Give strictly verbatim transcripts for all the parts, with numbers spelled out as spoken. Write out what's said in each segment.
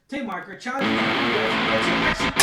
Tape marker, challenge.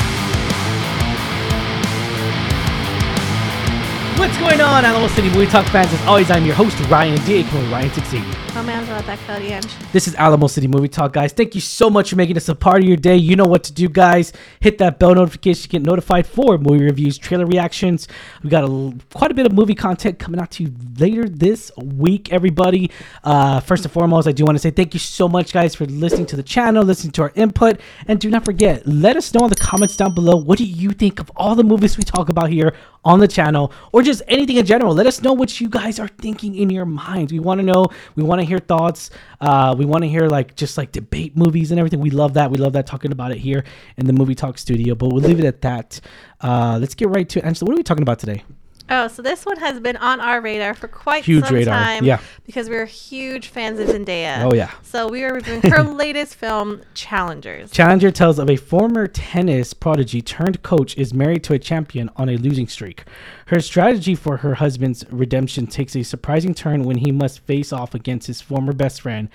What's going on, Alamo City Movie Talk fans? As always, I'm your host, Ryan D. A. Ryan sixteen. I'm Angela, that Cody Ange. This is Alamo City Movie Talk, guys. Thank you so much for making us a part of your day. You know what to do, guys. Hit that bell notification to get notified for movie reviews, trailer reactions. We got a, quite a bit of movie content coming out to you later this week, everybody. Uh, first and foremost, I do want to say thank you so much, guys, for listening to the channel, listening to our input. And do not forget, let us know in the comments down below, what do you think of all the movies we talk about here on the channel, or just anything in general. Let us know what you guys are thinking in your minds. We want to know. We want to hear thoughts. Uh, we want to hear like just like debate movies and everything. We love that. We love that talking about it here in the Movie Talk studio. But we'll leave it at that. Uh, let's get right to it. Angela, what are we talking about today? Oh, so this one has been on our radar for quite Huge some radar. time. Yeah. Because we're huge fans of Zendaya. Oh, yeah. So we are reviewing her latest film, Challengers. Challenger tells of a former tennis prodigy turned coach is married to a champion on a losing streak. Her strategy for her husband's redemption takes a surprising turn when he must face off against his former best friend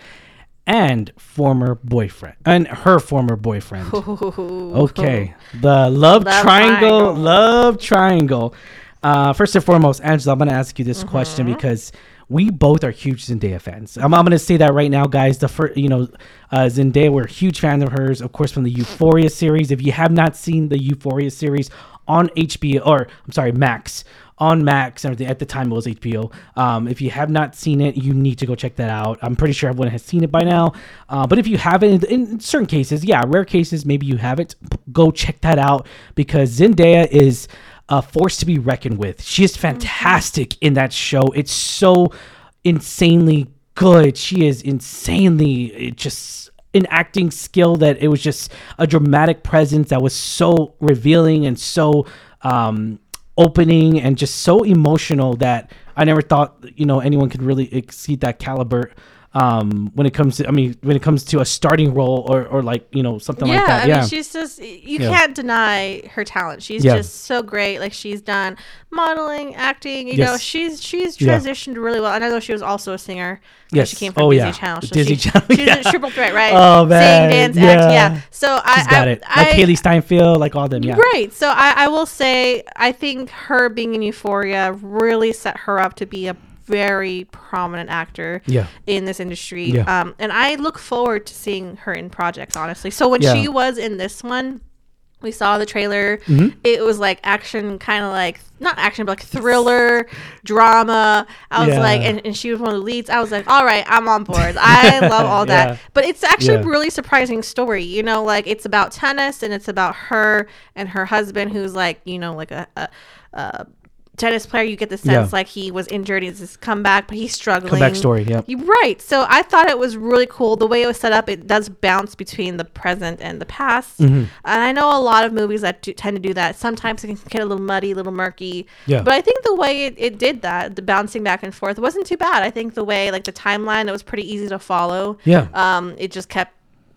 and former boyfriend and her former boyfriend. Ooh. Okay. The love, Love triangle, triangle. love triangle. Uh, first and foremost, Angela, I'm going to ask you this mm-hmm. question because we both are huge Zendaya fans. I'm, I'm going to say that right now, guys. The first, you know, uh, Zendaya, we're a huge fan of hers, of course, from the Euphoria series. If you have not seen the Euphoria series on H B O, or I'm sorry, Max, on Max, and at the time it was H B O. Um, if you have not seen it, you need to go check that out. I'm pretty sure everyone has seen it by now. Uh, but if you haven't, in, in certain cases, yeah, rare cases, maybe you haven't, go check that out because Zendaya is a force to be reckoned with. She is fantastic mm-hmm. in that show. It's so insanely good. She is insanely just an acting skill that it was just a dramatic presence that was so revealing and so um, opening and just so emotional that I never thought, you know, anyone could really exceed that caliber. Um, when it comes to, I mean, when it comes to a starting role or, or like, you know, something yeah, like that. I Yeah, mean, she's just, you Yeah. can't deny her talent. She's Yeah. just so great. Like, she's done modeling, acting, you Yes. know, she's she's Yeah. transitioned really well. And I know she was also a singer. Yes. She came from Oh, Disney yeah. Channel. So Disney she, Channel, She's yeah. a triple threat, right? Oh, man. Sing, dance, Yeah. act. Yeah. So I, She's got I, it. Like I, Haley Steinfeld, like all them. Yeah. Right. So I, I will say, I think her being in Euphoria really set her up to be a very prominent actor Yeah. in this industry. Yeah. Um, and I look forward to seeing her in projects, honestly. So when Yeah. she was in this one, we saw the trailer. Mm-hmm. It was like action, kind of like, not action, but like thriller, drama. I was Yeah. like, and, and she was one of the leads. I was like, all right, I'm on board. I love all that. Yeah. But it's actually Yeah. a really surprising story. You know, like it's about tennis and it's about her and her husband who's like, you know, like a, a, a tennis player. You get the sense Yeah. like he was injured. He's this comeback, but he's struggling. Comeback story. Yeah. You're right. So I thought it was really cool. The way it was set up, it does bounce between the present and the past. Mm-hmm. And I know a lot of movies that do, tend to do that. Sometimes it can get a little muddy, a little murky. Yeah. But I think the way it, it did that, the bouncing back and forth, wasn't too bad. I think the way, like the timeline, it was pretty easy to follow. Yeah. Um, it just kept,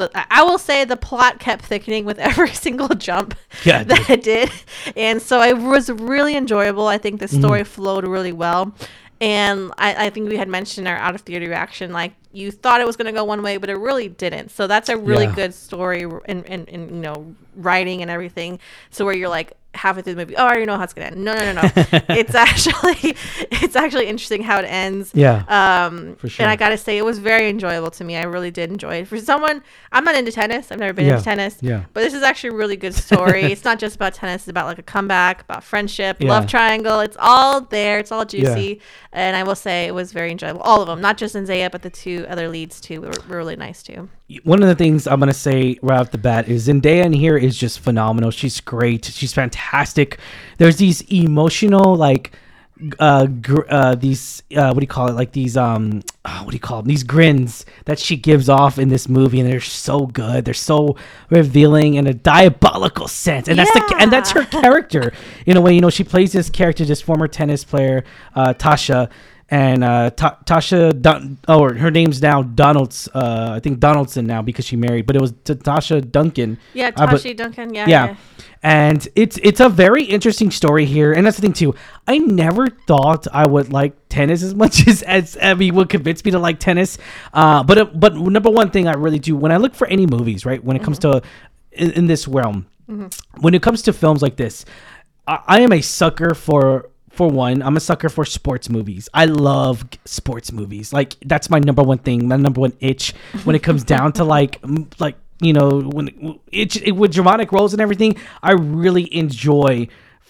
I will say the plot kept thickening with every single jump Yeah, it that it did. And so it was really enjoyable. I think the story Mm-hmm. flowed really well. And I, I think we had mentioned our out of theater reaction, like you thought it was going to go one way, but it really didn't. So that's a really Yeah. good story in, in, in, you know, writing and everything. So where you're like halfway through the movie, oh, I already know how it's going to end. No, no, no, no. it's actually, it's actually interesting how it ends. Yeah. Um, For sure. And I got to say, it was very enjoyable to me. I really did enjoy it. For someone, I'm not into tennis. I've never been Yeah. into tennis. Yeah. But this is actually a really good story. It's not just about tennis. It's about like a comeback, about friendship, Yeah. love triangle. It's all there. It's all juicy. And I will say it was very enjoyable. All of them, not just Zendaya, but the two other leads too were, were really nice too. One of the things I'm gonna say right off the bat is Zendaya in here is just phenomenal. She's great. She's fantastic. There's these emotional like uh, gr- uh these uh what do you call it like these um uh, what do you call them these grins that she gives off in this movie, and they're so good. They're so revealing in a diabolical sense, and that's the and that's her character in a way. You know, she plays this character, this former tennis player, uh Tasha. and uh, Ta- Tasha, Dun- oh, her name's now Donald's. Uh, I think Donaldson now because she married, but it was T- Tasha Duncan. Yeah, uh, but- Tashi Duncan. Yeah, yeah. yeah. And it's it's a very interesting story here, and that's the thing too. I never thought I would like tennis as much as as Abby would convince me to like tennis. Uh, but it, but number one thing I really do when I look for any movies, right? When it comes Mm-hmm. to in, in this realm, mm-hmm. when it comes to films like this, I, I am a sucker for. For one, I'm a sucker for sports movies. I love sports movies. Like that's my number one thing, my number one itch when it comes down to like m- like you know when it, it with dramatic roles and everything. I really enjoy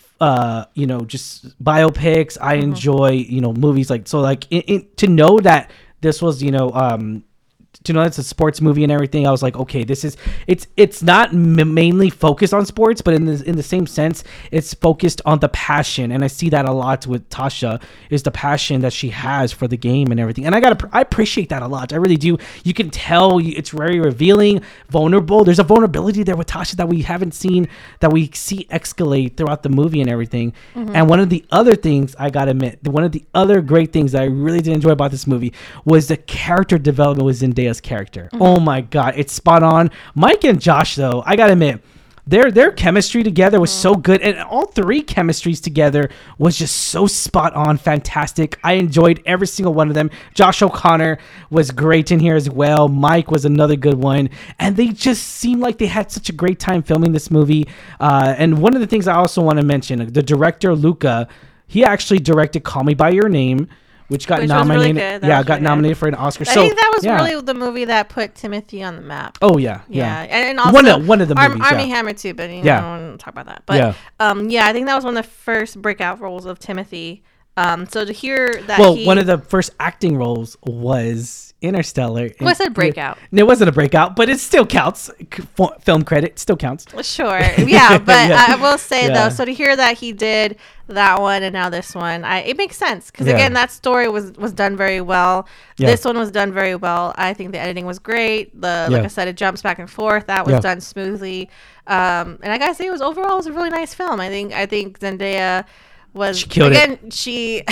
uh you know just biopics. I Mm-hmm. enjoy you know movies like so like in, in, to know that this was you know um to know it's a sports movie and everything. I was like, okay, this is it's it's not m- mainly focused on sports, but in the in the same sense, it's focused on the passion, and I see that a lot with Tasha is the passion that she has for the game and everything. And I gotta I appreciate that a lot. I really do. You can tell you- it's very revealing, vulnerable. There's a vulnerability there with Tasha that we haven't seen that we see escalate throughout the movie and everything. Mm-hmm. And one of the other things I gotta admit, one of the other great things that I really did enjoy about this movie was the character development with Zendaya character. Mm-hmm. Oh my god, it's spot on. Mike and Josh, though, I gotta admit, their their chemistry together was mm-hmm. so good, and all three chemistries together was just so spot on, fantastic. I enjoyed every single one of them. Josh O'Connor was great in here as well. Mike was another good one, and they just seemed like they had such a great time filming this movie. Uh, and one of the things I also want to mention, the director Luca, he actually directed Call Me by Your Name, which got Which was really nominated. good. That Yeah, was got really good. nominated for an Oscar. I so think that was yeah. really the movie that put Timothy on the map. Oh yeah, Yeah, yeah. and, and also one of one of the Arm, movies. Army yeah. Hammer too, but you know, Yeah. I don't want to talk about that. But Yeah. um, yeah, I think that was one of the first breakout roles of Timothy. Um, so to hear that, Well, he, one of the first acting roles was Interstellar. Well, I said breakout. It wasn't a breakout, but it still counts. C- f- Film credit still counts. Sure, yeah, but Yeah. I will say Yeah. though, so to hear that he did that one and now this one, I it makes sense because Yeah. again, that story was was done very well. Yeah. This one was done very well. I think the editing was great. The Yeah. like I said, it jumps back and forth. That was Yeah. done smoothly. Um, and I gotta say, it was overall it was a really nice film. I think I think Zendaya was She killed it. again. She.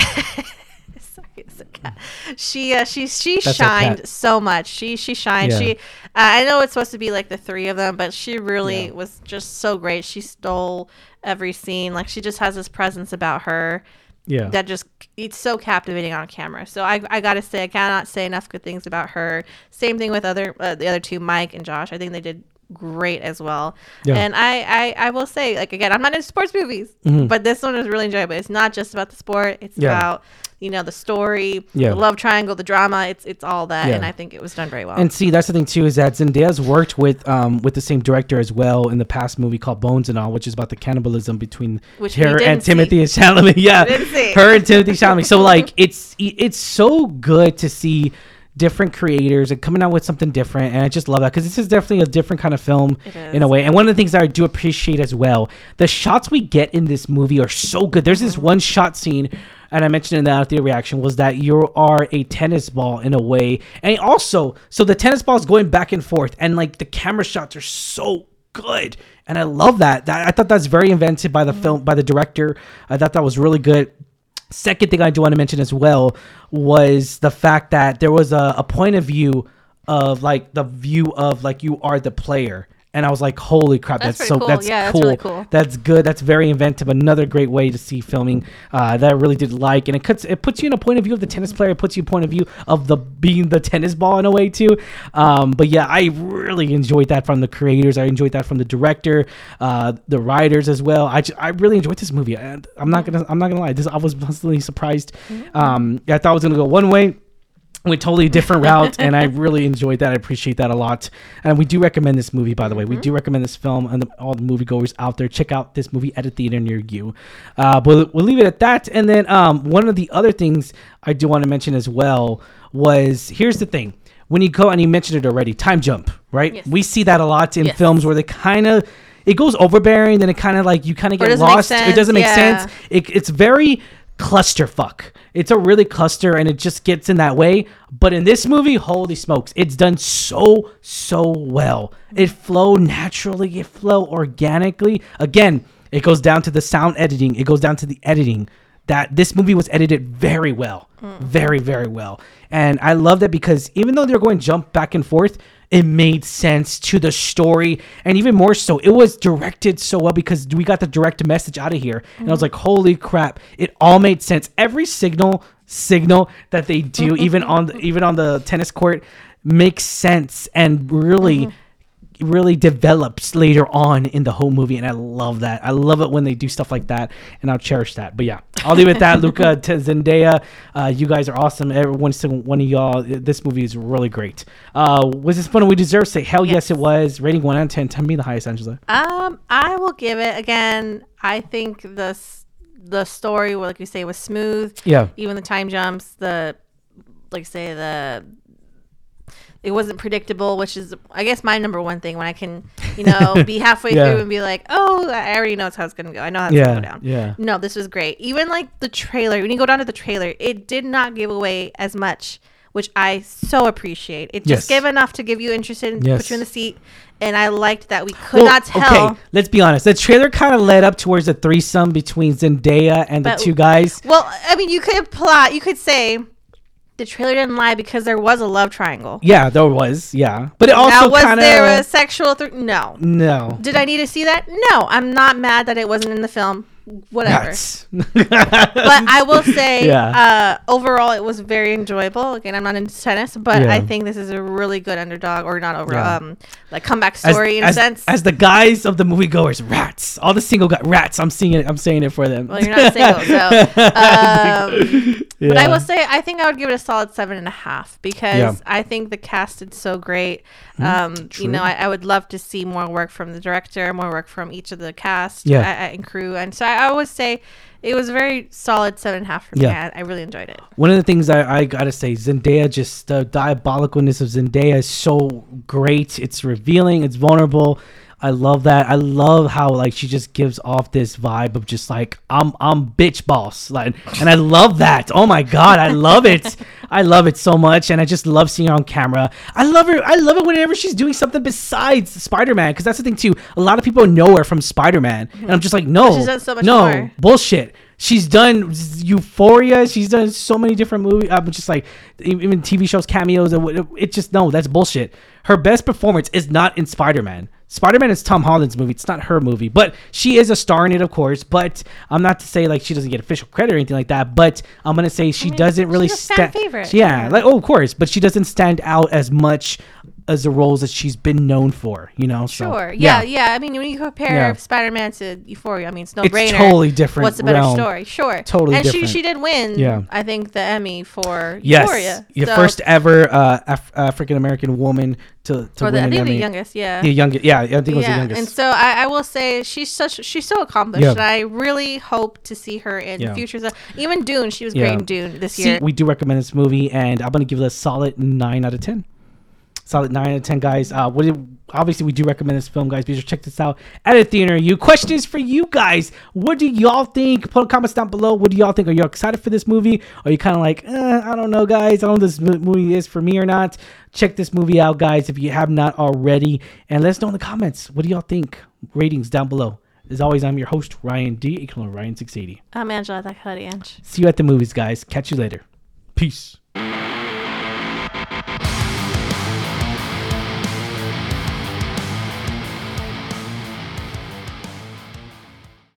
Sorry, it's a cat. She uh, she she That's her shined cat. so much. She she shined. Yeah. She uh, I know it's supposed to be like the three of them, but she really Yeah. was just so great. She stole every scene. Like she just has this presence about her Yeah. that just it's so captivating on camera. So I I gotta say I cannot say enough good things about her. Same thing with other uh, the other two, Mike and Josh. I think they did great as well. Yeah. And I, I I will say, like again, I'm not into sports movies, Mhm. but this one was really enjoyable. It's not just about the sport. It's Yeah. about you know the story, Yeah. the love triangle, the drama. It's it's all that, Yeah. and I think it was done very well. And see, that's the thing too, is that Zendaya's worked with um with the same director as well in the past movie called Bones and All, which is about the cannibalism between Which we her didn't and Timothy see. Chalamet. Yeah, We didn't see. her and Timothy Chalamet. So like, it's it's so good to see different creators and coming out with something different, and I just love that because this is definitely a different kind of film It in a is. way. And one of the things that I do appreciate as well, the shots we get in this movie are so good. There's this one shot scene, and I mentioned in the out there reaction, was that you are a tennis ball in a way, and also so the tennis ball is going back and forth, and like the camera shots are so good, and I love that. That I thought that's very invented by the film by the director. I thought that was really good. Second thing I do want to mention as well was the fact that there was a, a point of view of like the view of like you are the player. And I was like, holy crap, That's that's, pretty so cool. that's Yeah, that's cool. really cool. That's good. That's very inventive. Another great way to see filming uh, that I really did like. And it cuts it puts you in a point of view of the tennis player. It puts you in a point of view of the being the tennis ball in a way too. Um, but yeah, I really enjoyed that from the creators. I enjoyed that from the director, uh, the writers as well. I, ju- I really enjoyed this movie. And I'm not gonna I'm not gonna lie. This I was constantly surprised. Um, I thought it was gonna go one way. Went totally different route, and I really enjoyed that. I appreciate that a lot. And we do recommend this movie, by the way. We do recommend this film, and the, all the moviegoers out there, check out this movie at a theater near you. Uh, but we'll, we'll leave it at that. And then um, one of the other things I do want to mention as well was, here's the thing. When you go, and you mentioned it already, time jump, right? Yes. We see that a lot in Yes. films where they kind of, it goes overbearing, then it kind of like, you kind of Or it get doesn't make lost. It sense, doesn't make yeah. sense. It, it's very clusterfuck. It's a really cluster, and it just gets in that way. But in this movie, holy smokes, it's done so so well. It flowed naturally. It flowed organically. Again, it goes down to the sound editing. It goes down to the editing. that this movie was edited very well, mm. very very well, and I love that because even though they're going to jump back and forth, it made sense to the story, and even more so, it was directed so well because we got the direct message out of here, mm-hmm. and I was like, holy crap, it all made sense. Every signal signal that they do, even on the, even on the tennis court, makes sense and really. Mm-hmm. really develops later on in the whole movie, and I love that. I love it when they do stuff like that, and I'll cherish that. But yeah, I'll leave it at that. Luca, t- Zendaya, uh, you guys are awesome. Every single one of y'all, this movie is really great. Uh, was this fun? We deserve to say hell yes. yes, it was. Rating one out of ten. Tell me the highest, Angela. Um, I will give it again. I think the the story, like you say, was smooth. Yeah. Even the time jumps, the like say the. It wasn't predictable, which is, I guess, my number one thing when I can, you know, be halfway yeah. through and be like, oh, I already know how it's going to go. I know how it's yeah, going to go down. Yeah. No, this was great. Even like the trailer, when you go down to the trailer, it did not give away as much, which I so appreciate. It just yes. gave enough to give you interested and yes. put you in the seat. And I liked that we could well, not tell. Okay, let's be honest. The trailer kind of led up towards a threesome between Zendaya and but, the two guys. Well, I mean, you could plot, you could say, the trailer didn't lie because there was a love triangle. Yeah, there was. Yeah, but it also now, was kinda... there a sexual? Th- no. No. Did I need to see that? No. I'm not mad that it wasn't in the film. Whatever. But I will say, yeah. uh, overall, it was very enjoyable. Again, I'm not into tennis, but yeah. I think this is a really good underdog, or not over, yeah. um, like comeback story as, in as, a sense. As the guys of the moviegoers, rats. All the single guys, rats. I'm seeing it. I'm saying it for them. Well, you're not single, so. Um, yeah. But I will say, I think I would give it a solid seven and a half because yeah. I think the cast is so great. Um, mm, you know, I, I would love to see more work from the director, more work from each of the cast yeah. uh, and crew, and so I, I would say it was a very solid seven and a half for me. Yeah. I, I really enjoyed it. One of the things I, I gotta say, Zendaya, just the diabolicalness of Zendaya is so great. It's revealing. It's vulnerable. I love that. I love how like she just gives off this vibe of just like I'm I'm bitch boss. Like, and I love that. Oh my god, I love it. I love it so much, and I just love seeing her on camera. I love her. I love it whenever she's doing something besides Spider-Man, because that's the thing too. A lot of people know her from Spider-Man, mm-hmm. and I'm just like, no, she's done so much no more. Bullshit. She's done Euphoria. She's done so many different movies. I'm just like, even T V shows, cameos. It, it just, no, that's bullshit. Her best performance is not in Spider-Man. Spider-Man is Tom Holland's movie. It's not her movie. But she is a star in it, of course. But I'm not to say like she doesn't get official credit or anything like that. But I'm going to say she I mean, doesn't really stand. Yeah, yeah, like, oh, of course. But she doesn't stand out as much as the roles that she's been known for, you know? Sure. So, yeah, yeah, yeah. I mean, when you compare yeah. Spider-Man to Euphoria, I mean, it's no it's brainer. It's totally different. What's a better realm. story? Sure. Totally and different. And she, she did win, yeah. I think, the Emmy for yes. Euphoria. Your so. first ever uh, Af- African-American woman to, to or win the, an I think Emmy. the youngest, yeah. The youngest, yeah, I think it was yeah. the youngest. And so I, I will say she's such she's so accomplished, yeah. and I really hope to see her in yeah. future stuff. Even Dune, she was yeah. great in Dune this see, year. We do recommend this movie, and I'm going to give it a solid nine out of ten. Solid nine out of ten, guys. Uh, what do, obviously, we do recommend this film, guys. Be sure to check this out at a theater. You questions for you guys. What do y'all think? Put comments down below. What do y'all think? Are you excited for this movie? Or are you kind of like, eh, I don't know, guys. I don't know if this movie is for me or not. Check this movie out, guys, if you have not already. And let us know in the comments. What do y'all think? Ratings down below. As always, I'm your host, Ryan D. You can call me Ryan six eighty. I'm Angela. That's how to Ange. See you at the movies, guys. Catch you later. Peace.